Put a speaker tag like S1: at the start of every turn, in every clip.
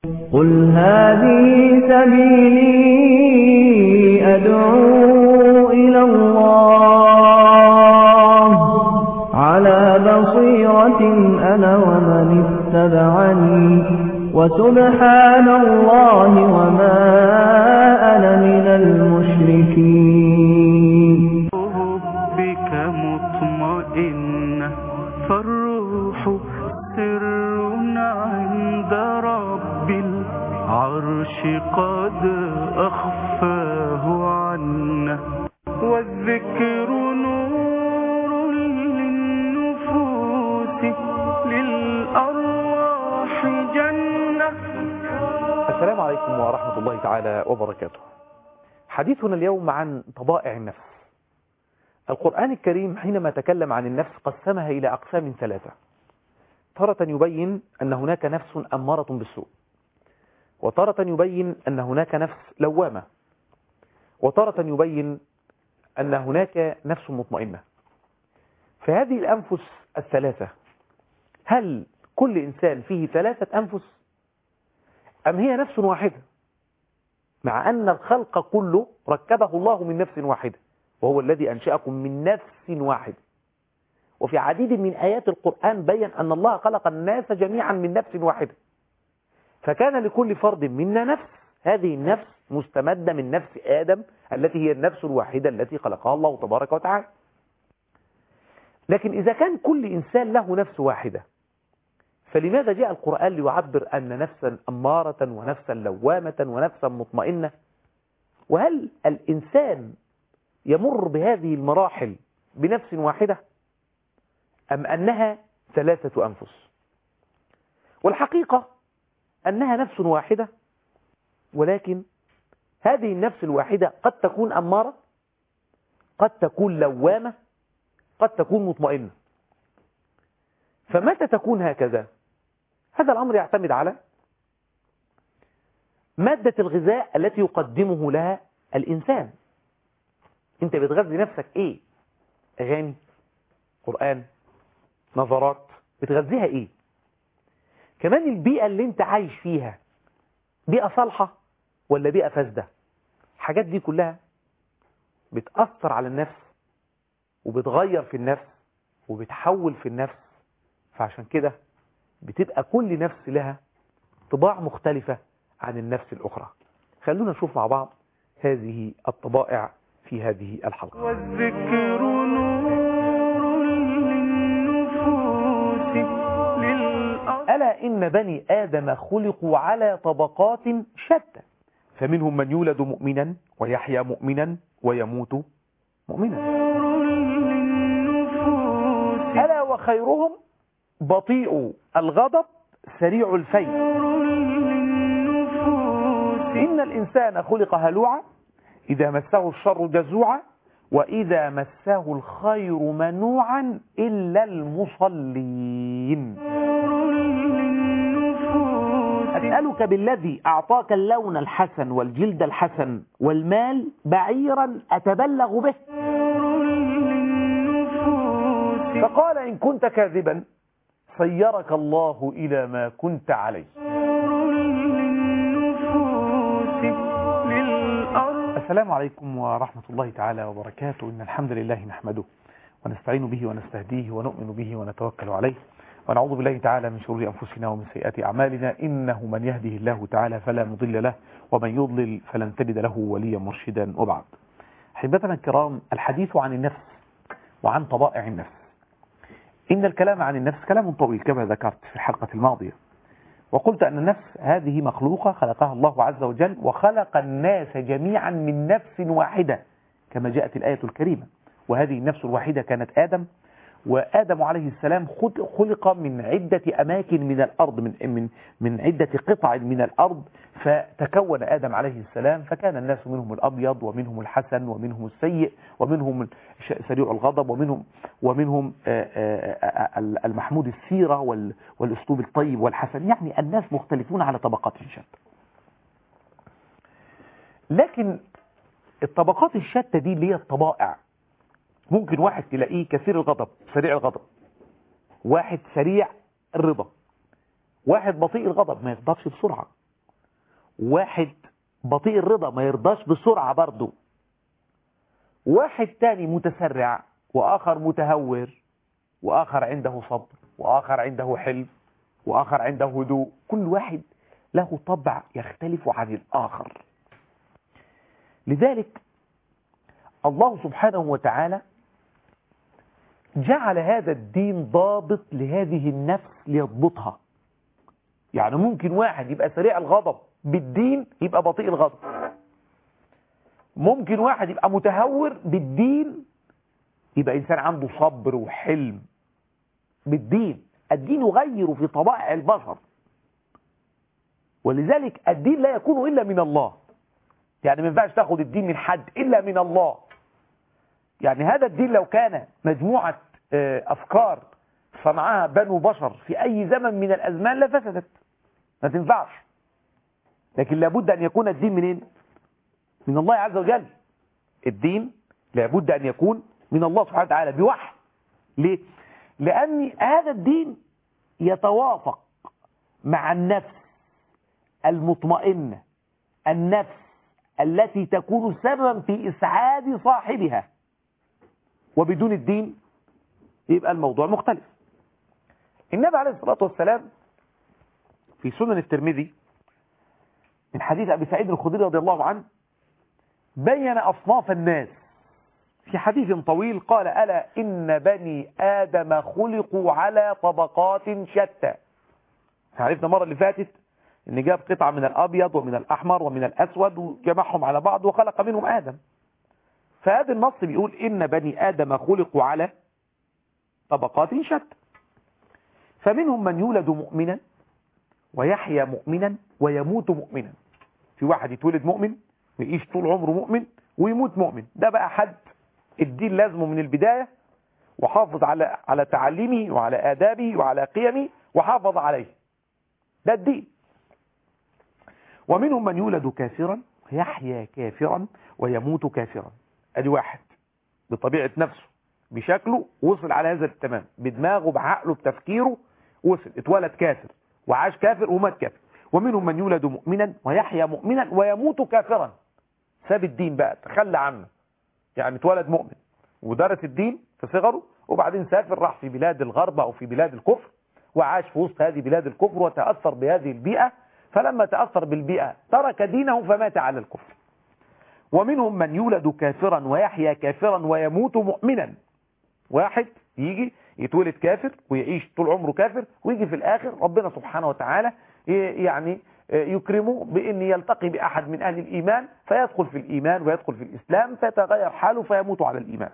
S1: قل هذه سبيلي أدعو إلى الله على بصيرة أنا ومن اتبعني وسبحان الله وما أنا من المشركين.
S2: بك مطمئنة فالروح سر عند رب العرش قد أخفاه عنا والذكر نور للنفوس للأرواح جنة.
S3: السلام عليكم ورحمة الله تعالى وبركاته. حديثنا اليوم عن طبائع النفس. القرآن الكريم حينما تكلم عن النفس قسمها إلى أقسام ثلاثة. تارة يبين أن هناك نفس أمارة بالسوء، وتارة يبين أن هناك نفس لوامة، وتارة يبين أن هناك نفس مطمئنة. فهذه الأنفس الثلاثة، هل كل إنسان فيه ثلاثة أنفس أم هي نفس واحدة؟ مع أن الخلق كله ركبه الله من نفس واحدة، وهو الذي أنشأكم من نفس واحدة. وفي عديد من آيات القرآن بيّن أن الله خلق الناس جميعا من نفس واحدة، فكان لكل فرد منا نفس، هذه النفس مستمدة من نفس آدم التي هي النفس الواحدة التي خلقها الله تبارك وتعالى. لكن إذا كان كل إنسان له نفس واحدة، فلماذا جاء القرآن ليعبر أن نفسا أمارة ونفسا لوامة ونفسا مطمئنة؟ وهل الإنسان يمر بهذه المراحل بنفس واحدة أم أنها ثلاثة أنفس؟ والحقيقة أنها نفس واحدة، ولكن هذه النفس الواحدة قد تكون أمارة، قد تكون لوامة، قد تكون مطمئنة. فمتى تكون هكذا؟ هذا الأمر يعتمد على مادة الغذاء التي يقدمه لها الإنسان. أنت بتغذي نفسك إيه؟ أغاني، قرآن، نظرات، بتغذيها إيه؟ كمان البيئة اللي أنت عايش فيها بيئة صالحة ولا بيئة فاسدة؟ الحاجات دي كلها بتأثر على النفس وبتغير في النفس وبتحول في النفس. فعشان كده بتبقى كل نفس لها طباع مختلفة عن النفس الأخرى. خلونا نشوف مع بعض هذه الطبائع في هذه الحلقة.
S2: والذكر نور للنفوس
S3: ألا إن بني آدم خلقوا على طبقات شتى، فمنهم من يولد مؤمنا ويحيى مؤمنا ويموت مؤمنا. ألا وخيرهم بطيء الغضب سريع الفيء. إن الإنسان خلق هلوعا إذا مسه الشر جزوعا وإذا مسه الخير منوعا إلا المصلين. أسألك بالذي أعطاك اللون الحسن والجلد الحسن والمال بعيرا أتبلغ به. فقال إن كنت كاذبا صيرك الله إلى ما كنت عليه. السلام عليكم ورحمة الله تعالى وبركاته. إن الحمد لله نحمده ونستعين به ونستهديه ونؤمن به ونتوكل عليه، ونعوذ بالله تعالى من شرور أنفسنا ومن سيئات أعمالنا. إنه من يهده الله تعالى فلا مضل له ومن يضلل فلن تجد له وليا مرشدا. وبعد، أحبتنا الكرام، الحديث عن النفس وعن طبائع النفس. إن الكلام عن النفس كلام طويل كما ذكرت في الحلقة الماضية، وقلت أن النفس هذه مخلوقة خلقها الله عز وجل، وخلق الناس جميعا من نفس واحدة كما جاءت الآية الكريمة. وهذه النفس الواحدة كانت آدم، وآدم عليه السلام خلق من عدة أماكن من الأرض، من عدة قطع من الأرض، فتكون آدم عليه السلام، فكان الناس منهم الأبيض ومنهم الحسن ومنهم السيء ومنهم سريع الغضب ومنهم المحمود السيرة والأسلوب الطيب والحسن. يعني الناس مختلفون على طبقات شتى. لكن الطبقات الشتى دي اللي هي الطبائع، ممكن واحد تلاقيه كثير الغضب سريع الغضب، واحد سريع الرضا، واحد بطيء الغضب ما يغضبش بسرعة، واحد بطيء الرضا ما يرضاش بسرعة برضه، واحد تاني متسرع، وآخر متهور، وآخر عنده صبر، وآخر عنده حلم، وآخر عنده هدوء. كل واحد له طبع يختلف عن الآخر. لذلك الله سبحانه وتعالى جعل هذا الدين ضابط لهذه النفس ليضبطها. يعني ممكن واحد يبقى سريع الغضب بالدين يبقى بطيء الغضب، ممكن واحد يبقى متهور بالدين يبقى إنسان عنده صبر وحلم بالدين. الدين يغير في طبائع البشر، ولذلك الدين لا يكون إلا من الله. يعني ما ينفعش تاخد الدين من حد إلا من الله. يعني هذا الدين لو كان مجموعة أفكار صنعها بنو بشر في أي زمن من الأزمان لفسدت، ما تنفعش. لكن لابد أن يكون الدين منين؟ من الله عز وجل. الدين لابد أن يكون من الله سبحانه وتعالى بوحي. ليه؟ لأن هذا الدين يتوافق مع النفس المطمئنة، النفس التي تكون سببا في إسعاد صاحبها. وبدون الدين يبقى الموضوع مختلف. النبي عليه الصلاة والسلام في سنن الترمذي من حديث أبي سعيد الخدري رضي الله عنه بين أصناف الناس في حديث طويل. قال: ألا إن بني آدم خلقوا على طبقات شتى. عرفنا المرة اللي فاتت إن جاب قطعة من الأبيض ومن الأحمر ومن الأسود وجمعهم على بعض وخلق منهم آدم. فهذا النص بيقول إن بني آدم خلقوا على طبقات شتى، فمنهم من يولد مؤمنا ويحيا مؤمنا ويموت مؤمنا. في واحد يتولد مؤمن ويعيش طول عمره مؤمن ويموت مؤمن. ده بقى حد الدين لازمه من البداية، وحافظ على تعليمه وعلى آدابه وعلى قيمه وحافظ عليه. ده الدين. ومنهم من يولد كافرا ويحيا كافرا ويموت كافرا. ادي واحد بطبيعة نفسه بشكله وصل على هذا التمام، بدماغه بعقله بتفكيره وصل، اتولد كافر وعاش كافر ومات كافر. ومنهم من يولد مؤمنا ويحيا مؤمنا ويموت كافرا. ساب الدين بقى، تخلى عنه. يعني اتولد مؤمن ودرس الدين في صغره، وبعدين سافر راح في بلاد الغرب أو في بلاد الكفر، وعاش في وسط هذه بلاد الكفر وتأثر بهذه البيئة. فلما تأثر بالبيئة ترك دينه فمات على الكفر. ومنهم من يولد كافرا ويحيا كافرا ويموت مؤمنا. واحد يجي يتولد كافر ويعيش طول عمره كافر، ويجي في الآخر ربنا سبحانه وتعالى يعني يكرمه بأن يلتقي بأحد من أهل الإيمان فيدخل في الإيمان ويدخل في الإسلام فيتغير حاله فيموت على الإيمان.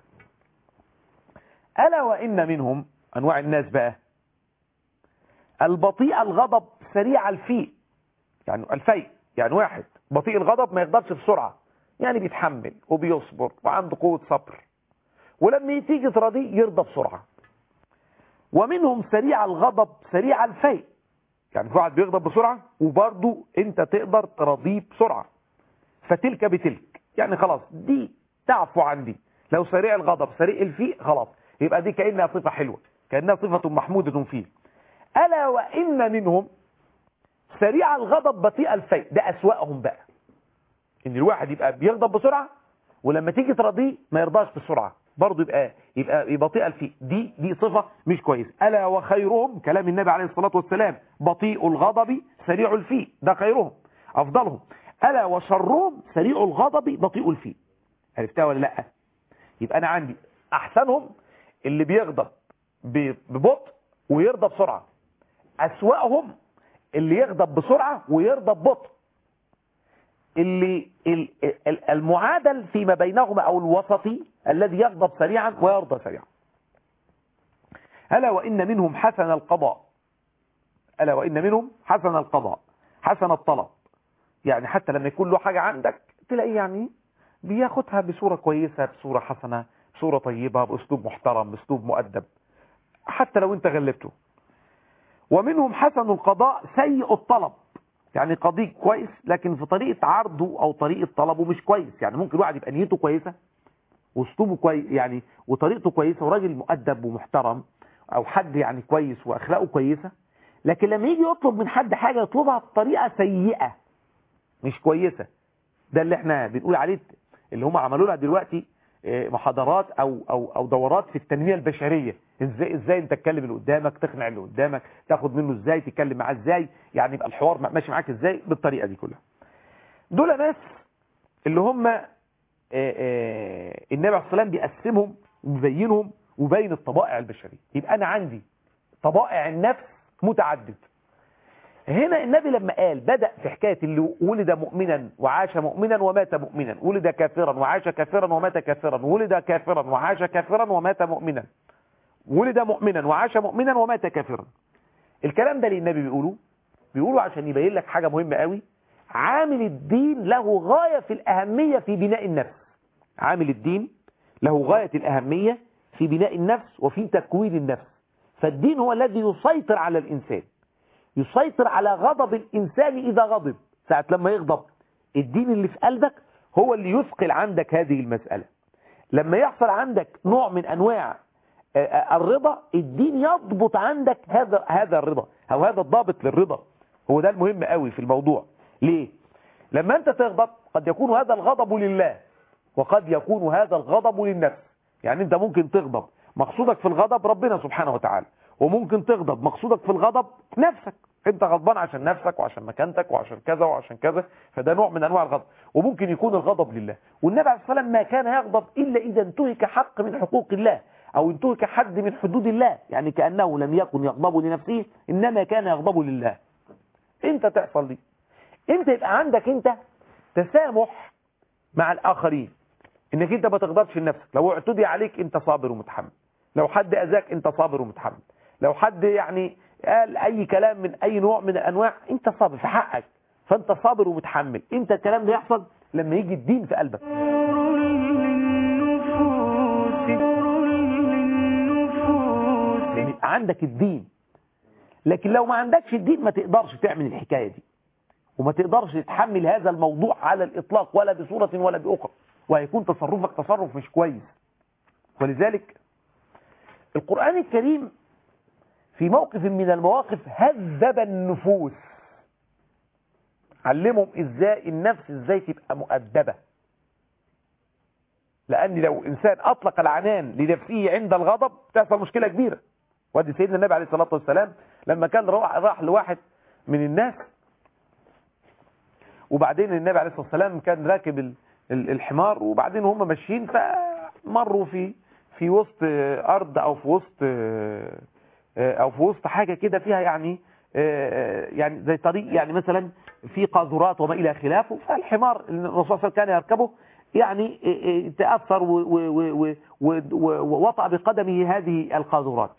S3: ألا وإن منهم أنواع الناس بقى البطيء الغضب سريع الفيء. يعني الفيء يعني واحد بطيء الغضب ما يغضبش بسرعة، يعني بيتحمل وبيصبر وعنده قوة صبر، ولما تيجي تراضيه يرضى بسرعة. ومنهم سريع الغضب سريع الفيء، يعني في واحد بيغضب بسرعة وبرضه انت تقدر تراضيه بسرعة. فتلك بتلك، يعني خلاص دي تعفو عن دي. لو سريع الغضب سريع الفيء خلاص يبقى دي كأنها صفة حلوة، كأنها صفة محمودة فيه. ألا وإن منهم سريع الغضب بطيء الفيء. ده أسوأهم بقى، ان الواحد يبقى بيغضب بسرعة ولما تيجي تراضيه ما يرضاش بسرعة، برضه يبقى بطيء الفيء. دي صفة مش كويس. ألا وخيرهم، كلام النبي عليه الصلاة والسلام، بطيء الغضب سريع الفيء. ده خيرهم أفضلهم. ألا وشرهم سريع الغضب بطيء الفيء. عرفتها ولا لا؟ يبقى أنا عندي أحسنهم اللي بيغضب ببطء ويرضى بسرعة، أسوأهم اللي يغضب بسرعة ويرضى ببطء. اللي المعادل فيما بينهما أو الوسطي الذي يغضب سريعا ويرضى سريعا. ألا وإن منهم حسن القضاء. ألا وإن منهم حسن القضاء حسن الطلب. يعني حتى لما يكون له حاجة عندك تلاقيه يعني بياخدها بصورة كويسة، بصورة حسنة، بصورة طيبة، بأسلوب محترم، بأسلوب مؤدب، حتى لو انت غلبته. ومنهم حسن القضاء سيء الطلب. يعني قضية كويس لكن في طريقة عرضه أو طريقة طلبه مش كويس. يعني ممكن واحد يبقى نيته كويسة واسلوبه كويس يعني وطريقته كويسة وراجل مؤدب ومحترم، أو حد يعني كويس وأخلاقه كويسة، لكن لما يجي يطلب من حد حاجة يطلبها بطريقة سيئة مش كويسة. ده اللي احنا بنقول عليه، اللي هم عملوا لها دلوقتي محاضرات او دورات في التنمية البشرية. ازاي انت تتكلم اللي قدامك، تقنع اللي قدامك، تاخد منه ازاي، تتكلم معاه ازاي، يعني يبقى الحوار ماشي معاك ازاي بالطريقة دي كلها. دول ناس اللي هم النبي عليه الصلاة والسلام بيقسمهم ومبينهم وبين الطبائع البشرية. يبقى انا عندي طبائع النفس متعدد. هنا النبي لما قال بدأ في حكاية اللي ولد مؤمنا وعاش مؤمنا ومات مؤمنا، ولد كافرا وعاش كافرا ومات كافرا، ولد كافرا وعاش كافرا ومات مؤمنا، ولد مؤمنا وعاش مؤمنا ومات كافرا. الكلام ده اللي النبي بيقولوا عشان يبين لك حاجة مهمة قوي. عامل الدين له غاية في الأهمية في بناء النفس. عامل الدين له غاية الأهمية في بناء النفس وفي تكوين النفس. فالدين هو الذي يسيطر على الإنسان، يسيطر على غضب الإنسان إذا غضب. ساعة لما يغضب الدين اللي في قلبك هو اللي يثقل عندك هذه المسألة. لما يحصل عندك نوع من أنواع الرضا، الدين يضبط عندك هذا الرضا أو هذا الضابط للرضا. هو ده المهم قوي في الموضوع. ليه؟ لما أنت تغضب قد يكون هذا الغضب لله وقد يكون هذا الغضب للنفس. يعني أنت ممكن تغضب مقصودك في الغضب ربنا سبحانه وتعالى، وممكن تغضب مقصودك في الغضب نفسك، انت غضبان عشان نفسك وعشان مكانتك وعشان كذا وعشان كذا، فده نوع من انواع الغضب. وممكن يكون الغضب لله. والنبي عليه الصلاة والسلام ما كان يغضب الا اذا انتهك حق من حقوق الله او انتهك حد من حدود الله، يعني كأنه لم يكن يغضب لنفسه انما كان يغضب لله. انت تحصل دي، انت يبقى عندك انت تسامح مع الاخرين، انك انت ما تغضبش لنفسك. لو اعتدي عليك انت صابر ومتحمل، لو حد اذاك انت صابر ومتحمل، لو حد يعني قال اي كلام من اي نوع من الانواع انت صابر في حقك، فانت صابر ومتحمل. انت الكلام ده يحصل لما يجي الدين في قلبك. يعني عندك الدين، لكن لو ما عندكش الدين ما تقدرش تعمل الحكاية دي، وما تقدرش تتحمل هذا الموضوع على الاطلاق ولا بصورة ولا باخرى، وهيكون تصرفك تصرف مش كويس. ولذلك القرآن الكريم في موقف من المواقف هذب النفوس، علمهم ازاي النفس ازاي تبقى مؤدبة. لان لو انسان اطلق العنان لنفسه عند الغضب تحصل مشكلة كبيرة. ودي سيدنا النبي عليه الصلاة والسلام لما كان راح لواحد من الناس، وبعدين النبي عليه الصلاة والسلام كان راكب الحمار، وبعدين هم ماشيين فمروا في وسط ارض او في وسط حاجة كده فيها يعني زي طريق، يعني مثلا في قاذورات وما الى خلافه. فالحمار الرسول صلى الله عليه وسلم كان يركبه يعني تأثر ووطأ بقدمه هذه القاذورات.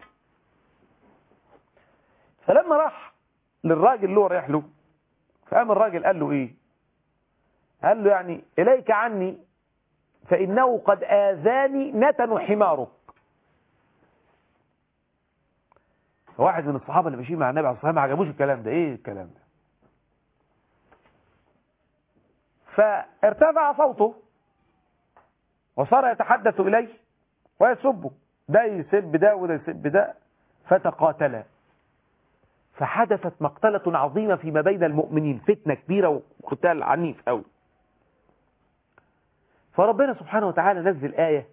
S3: فلما راح للراجل اللي هو رايح له، فقام الراجل قال له ايه؟ قال له يعني اليك عني فانه قد اذاني نتن حمارك. واحد من الصحابه اللي ماشيين مع النبي عليه الصلاه والسلام ما عجبوش الكلام ده. ايه الكلام ده؟ فارتفع صوته وصار يتحدث اليه ويسبه، ده يسب ده وده يسب ده، فتقاتلا. فحدثت مقتلة عظيمة فيما بين المؤمنين، فتنة كبيرة وقتال عنيف قوي. فربنا سبحانه وتعالى نزل آية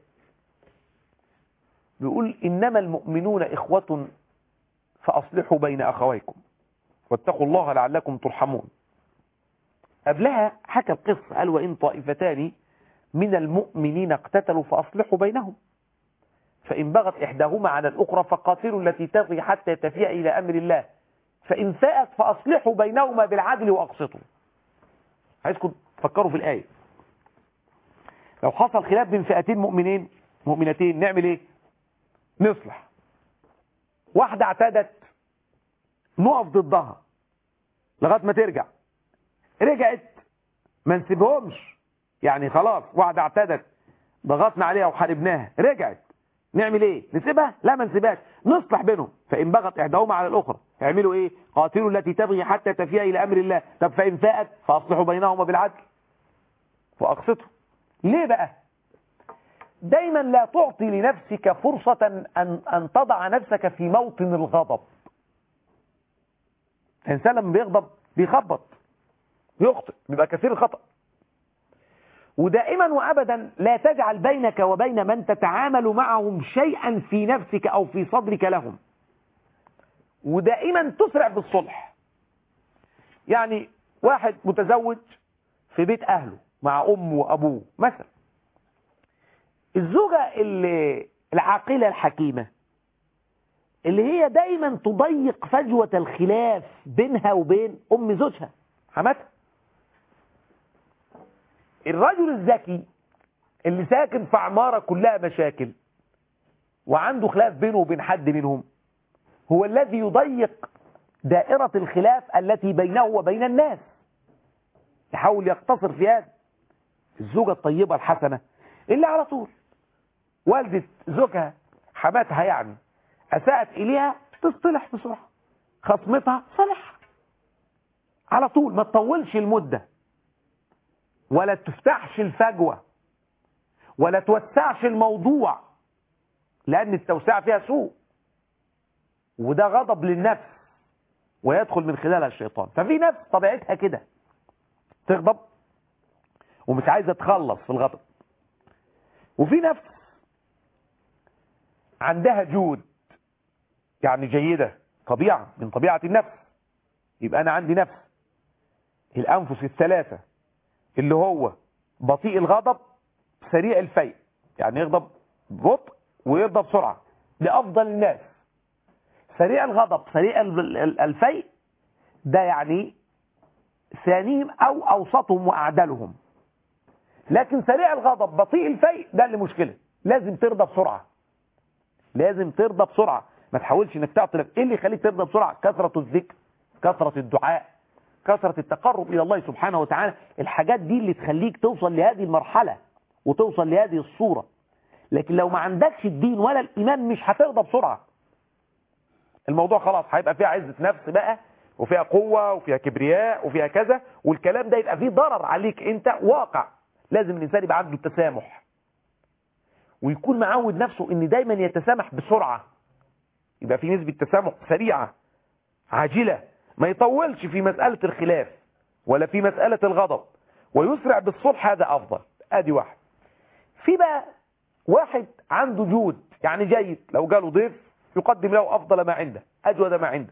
S3: بيقول إنما المؤمنون إخوة فأصلحوا بين أخويكم واتقوا الله لعلكم ترحمون. قبلها حكى القصة قال وإن طائفتان من المؤمنين اقتتلوا فأصلحوا بينهم فإن بغت إحداهما على الأخرى فقاتلوا التي تبغي حتى تفيء إلى أمر الله فإن فاءت فأصلحوا بينهما بالعدل وأقسطوا. عايزكم تفكروا في الآية. لو حصل خلاف بين فئتين مؤمنتين نعمل ايه؟ نصلح. واحدة اعتدت نقف ضدها لغاية ما ترجع. رجعت ما نسيبهمش، يعني خلاص واحدة اعتدت ضغطنا عليها وحاربناها، رجعت نعمل ايه؟ نسيبها؟ لا ما نسيبهاش، نصلح بينهم. فإن بغت إحداهما على الأخرى اعملوا ايه؟ قاتلوا التي تبغي حتى تفيء إلى أمر الله. طب فإن فاءت فأصلحوا بينهما بالعدل وأقسطوا. ليه بقى؟ دايما لا تعطي لنفسك فرصة أن تضع نفسك في موطن الغضب. الإنسان لما بيغضب بيخبط يخطئ، بيبقى كثير الخطأ. ودائما وأبدا لا تجعل بينك وبين من تتعامل معهم شيئا في نفسك أو في صدرك لهم، ودائما تسرع بالصلح. يعني واحد متزوج في بيت أهله مع أمه وأبوه مثلا، الزوجة العاقلة الحكيمة اللي هي دايما تضيق فجوة الخلاف بينها وبين أم زوجها حماتها. الرجل الذكي اللي ساكن في عمارة كلها مشاكل وعنده خلاف بينه وبين حد منهم هو الذي يضيق دائرة الخلاف التي بينه وبين الناس، يحاول يقتصر في هذا. الزوجة الطيبة الحسنة اللي على طول والدة زوجها حماتها يعني أساءت إليها تصطلح بسرعة، خصمتها صلح على طول، ما تطولش المدة ولا تفتحش الفجوة ولا توسعش الموضوع، لأن التوسعة فيها سوء وده غضب للنفس ويدخل من خلالها الشيطان. ففي نفس طبيعتها كده تغضب ومش عايزة تخلص في الغضب، وفي نفس عندها جود يعني جيدة، طبيعة من طبيعة النفس. يبقى أنا عندي نفس الأنفس الثلاثة اللي هو بطيء الغضب سريع الفيء، يعني يغضب ببطء ويرضى بسرعة، ده أفضل الناس. سريع الغضب سريع الفيء ده يعني ثانيهم أو أوسطهم وأعدلهم. لكن سريع الغضب بطيء الفيء ده اللي مشكلة، لازم ترضى بسرعة، لازم ترضى بسرعة. ما تحاولش انك تعطل. ايه اللي يخليك ترضى بسرعة؟ كثرة الذكر، كثرة الدعاء، كثرة التقرب إلى الله سبحانه وتعالى. الحاجات دي اللي تخليك توصل لهذه المرحلة وتوصل لهذه الصورة. لكن لو ما عندكش الدين ولا الإيمان مش هترضى بسرعة. الموضوع خلاص هيبقى فيها عزة نفس بقى، وفيها قوة وفيها كبرياء وفيها كذا، والكلام ده يبقى فيه ضرر عليك انت واقع. لازم الإنسان يبقى عنده التسامح ويكون معود نفسه ان دايما يتسامح بسرعة، يبقى في نسبة تسامح سريعة عاجلة، ما يطولش في مسألة الخلاف ولا في مسألة الغضب، ويسرع بالصلح. هذا أفضل. ادي واحد. في بقى واحد عنده جود يعني جيد، لو جاله ضيف يقدم له أفضل ما عنده، أجود ما عنده.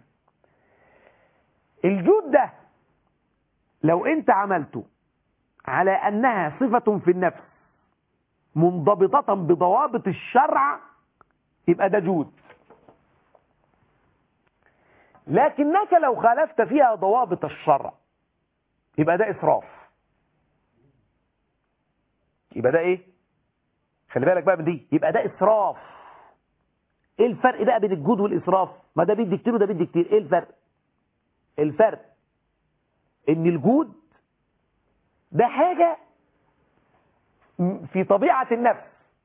S3: الجود ده لو انت عملته على أنها صفة في النفس منضبطة بضوابط الشرع يبقى ده جود. لكنك لو خالفت فيها ضوابط الشرع يبقى ده إسراف. يبقى ده إيه؟ خلي بالك بقى من دي، يبقى ده إسراف. إيه الفرق بقى بين الجود والإسراف؟ ما ده بيدي كتير وده بيدي كتير. إيه الفرق؟ الفرق إن الجود ده حاجة في طبيعة النفس،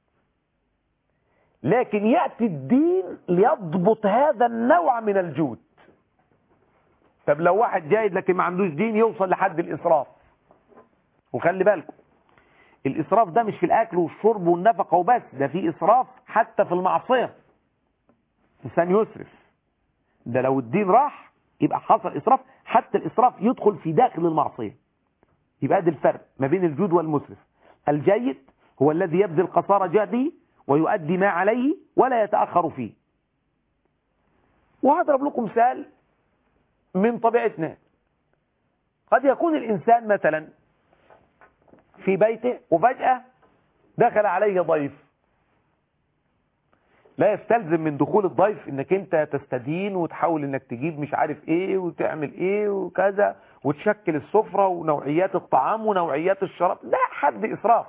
S3: لكن يأتي الدين ليضبط هذا النوع من الجود. طب لو واحد جايد لكن ما عندوش دين يوصل لحد الإسراف. وخلي بالكم الإسراف ده مش في الأكل والشرب والنفقة وبس، ده في إسراف حتى في المعصية. إنسان يسرف ده لو الدين راح يبقى حصل إسراف، حتى الإسراف يدخل في داخل المعصية. يبقى ده الفرق ما بين الجود والمسرف. الجيد هو الذي يبذل قصارى جهده ويؤدي ما عليه ولا يتأخر فيه. وهضرب لكم مثال من طبيعتنا. قد يكون الإنسان مثلا في بيته وفجأة دخل عليه ضيف، لا يستلزم من دخول الضيف انك انت تستدين وتحاول انك تجيب مش عارف ايه وتعمل ايه وكذا وتشكل السفرة ونوعيات الطعام ونوعيات الشراب، لا حد إسراف.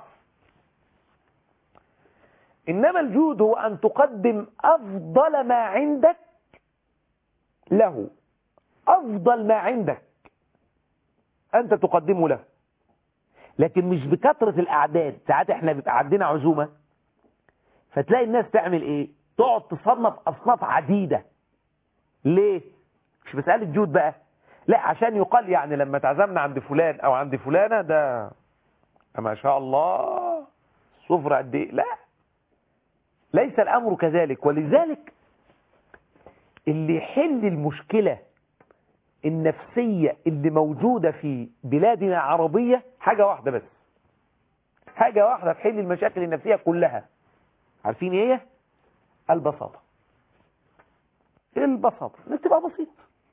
S3: إنما الجود هو أن تقدم أفضل ما عندك له، أفضل ما عندك أنت تقدمه له، لكن مش بكثرة الأعداد. ساعات احنا بيبقى عندنا عزومة فتلاقي الناس تعمل ايه؟ تقعد تصنف أصناف عديدة. ليه؟ مش مسألة جود بقى، لا عشان يقال يعني لما تعزمنا عند فلان أو عند فلانة ده ما شاء الله سفرة قد ايه. لا، ليس الأمر كذلك. ولذلك اللي يحل المشكلة النفسية اللي موجودة في بلادنا العربية حاجة واحدة بس، حاجة واحدة تحل المشاكل النفسية كلها. عارفين ايه؟ البساطة. البساطة، انك تبقى بسيط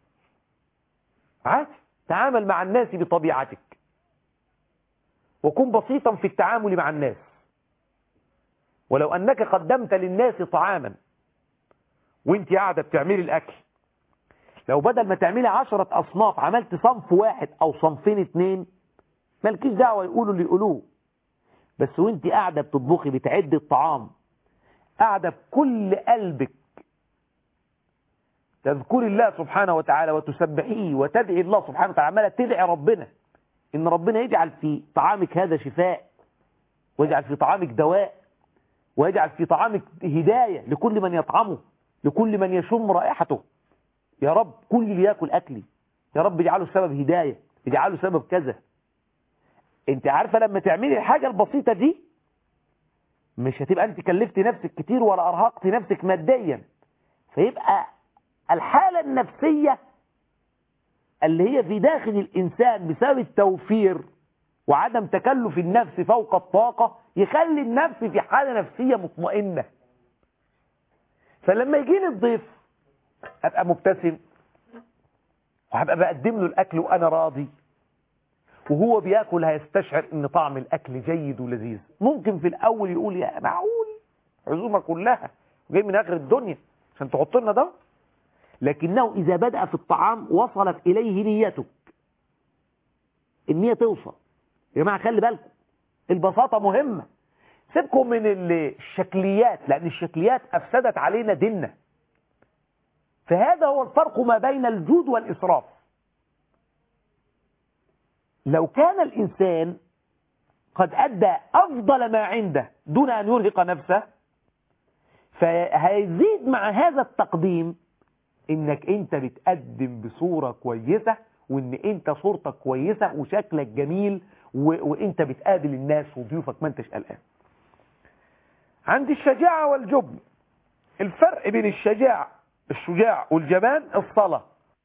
S3: عادي، تعامل مع الناس بطبيعتك، وكن بسيطا في التعامل مع الناس. ولو أنك قدمت للناس طعاما وانت قاعدة بتعملي الأكل، لو بدل ما تعملي 10 أصناف عملت صنف واحد أو صنفين 2، مالكيش دعوة يقولوا اللي يقولوه، بس وانت قاعدة بتطبخي بتعد الطعام، قاعدة بكل قلبك تذكري الله سبحانه وتعالى وتسبحيه وتدعي الله سبحانه وتعالى، عمالة تدعي ربنا إن ربنا يجعل في طعامك هذا شفاء، ويجعل في طعامك دواء، ويجعل في طعامك هداية لكل من يطعمه، لكل من يشم رائحته. يا رب كل اللي ياكل أكلي، يا رب اجعله سبب هداية، اجعله سبب كذا. انت عارفة لما تعملي الحاجة البسيطة دي مش هتبقى انت كلفت نفسك كتير ولا أرهقت نفسك ماديا، فيبقى الحالة النفسية اللي هي في داخل الإنسان بسبب التوفير وعدم تكلف النفس فوق الطاقة يخلي النفس في حالة نفسية مطمئنة. فلما يجيني الضيف أبقى مبتسم، وهبقى بقدم له الأكل وأنا راضي، وهو بياكل هيستشعر إن طعم الأكل جيد ولذيذ. ممكن في الأول يقول يا معقول عزومة كلها وجاي من آخر الدنيا عشان تحط لنا ده، لكنه إذا بدأ في الطعام وصلت إليه نيتك، النية توصل. يا جماعة خلي بالكم، البساطة مهمة. سيبكم من الشكليات، لأن الشكليات أفسدت علينا ديننا. فهذا هو الفرق ما بين الجود والإسراف. لو كان الإنسان قد أدى أفضل ما عنده دون أن يرهق نفسه، فهيزيد مع هذا التقديم إنك أنت بتقدم بصورة كويسة، وإن أنت صورتك كويسة وشكلك جميل، وإنت بتقابل الناس وضيوفك ما أنتش قلقان. عند الشجاعة والجبن، الفرق بين الشجاع والجبان الصلاة.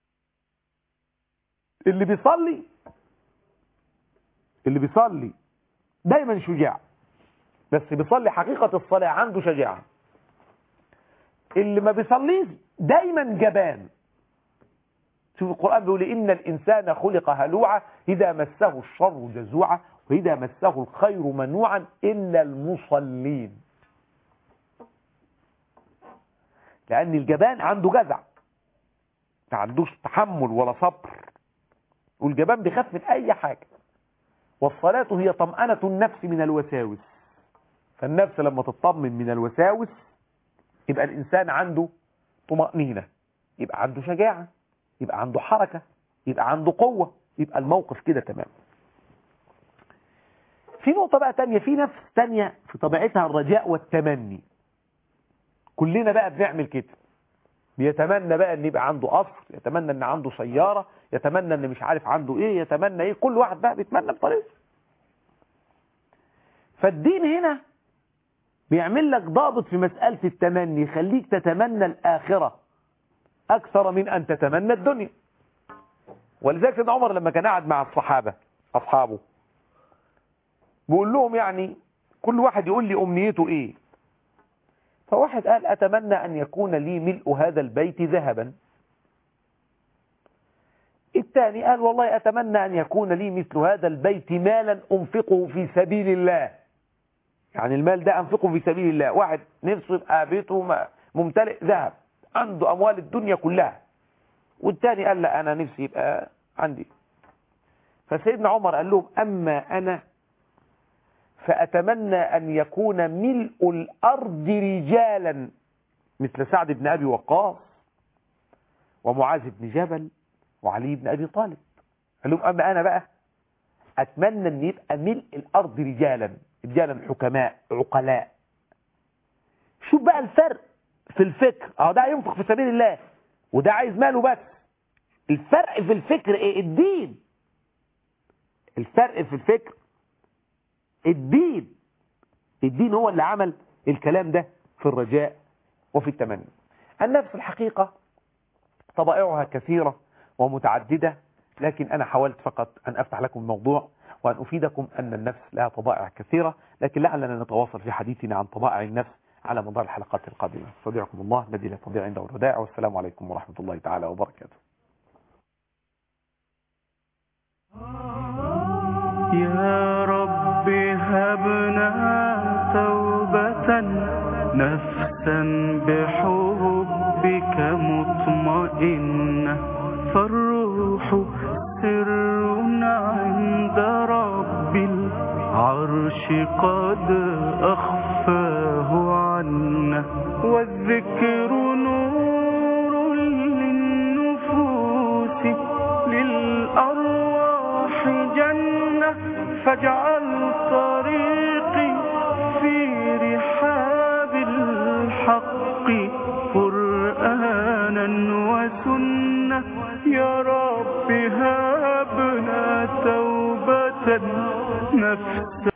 S3: اللي بيصلي دايما شجاع، بس بيصلي حقيقة الصلاة عنده شجاعة. اللي ما بيصليش دايما جبان. شوف القرآن بيقول إن الإنسان خلق هلوعا إذا مسه الشر جزوعا وإذا مسه الخير منوعا إلا المصلين. لأن الجبان عنده جزع، ما عندوش تحمل ولا صبر، والجبان بيخاف من أي حاجة. والصلاة هي طمأنة النفس من الوساوس، فالنفس لما تطمن من الوساوس يبقى الإنسان عنده طمأنينة، يبقى عنده شجاعة، يبقى عنده حركة، يبقى عنده قوة، يبقى الموقف كده تمام. في نقطة بقى تانية، في نفس تانية في طبيعتها الرجاء والتمني. كلنا بقى بنعمل كده، بيتمنى بقى ان يبقى عنده قصر، يتمنى ان عنده سيارة، يتمنى ان مش عارف عنده ايه، يتمنى ايه، كل واحد بقى بيتمنى بطريقته. فالدين هنا بيعمل لك ضابط في مسألة التمني، يخليك تتمنى الآخرة أكثر من أن تتمنى الدنيا. ولذلك سيدنا عمر لما كان قاعد مع أصحابه بيقول لهم يعني كل واحد يقول لي أمنيته إيه. فواحد قال أتمنى أن يكون لي ملء هذا البيت ذهبا. الثاني قال والله أتمنى أن يكون لي مثل هذا البيت مالا أنفقه في سبيل الله، يعني المال ده أنفقه في سبيل الله. واحد نفسه يبقى بيته ممتلئ ذهب، عنده أموال الدنيا كلها. والثاني قال لا أنا نفسي يبقى عندي. فسيدنا عمر قال لهم أما أنا فأتمنى أن يكون ملء الأرض رجالا مثل سعد بن أبي وقاص ومعاذ بن جبل وعلي بن أبي طالب. قال لهم أما أنا بقى أتمنى أن يبقى ملء الأرض رجالا حكماء عقلاء. شوف بقى الفرق في الفكر. ده ينفق في سبيل الله وده عايز ماله بس. الفرق في الفكر ايه؟ الدين. الفرق في الفكر الدين هو اللي عمل الكلام ده في الرجاء وفي التمني. النفس الحقيقة طبائعها كثيرة ومتعددة، لكن أنا حاولت فقط أن أفتح لكم الموضوع وأن أفيدكم أن النفس لها طبائع كثيرة، لكن لعلنا نتواصل في حديثنا عن طبائع النفس على مدار الحلقات القادمة. استودعكم الله الذي لا تضيع عنده الودائع، والسلام عليكم ورحمة الله تعالى وبركاته.
S2: يا رب هبنا توبة نفسا بحبك مطمئنة، فالروح سر عند رب العرش قد أخفاه عنا، والذكر نور للنفوس للأرواح جنة، فاجعل طريقي في رحاب الحق قرآنا وسنة. يا رب هبنا توبة نفسا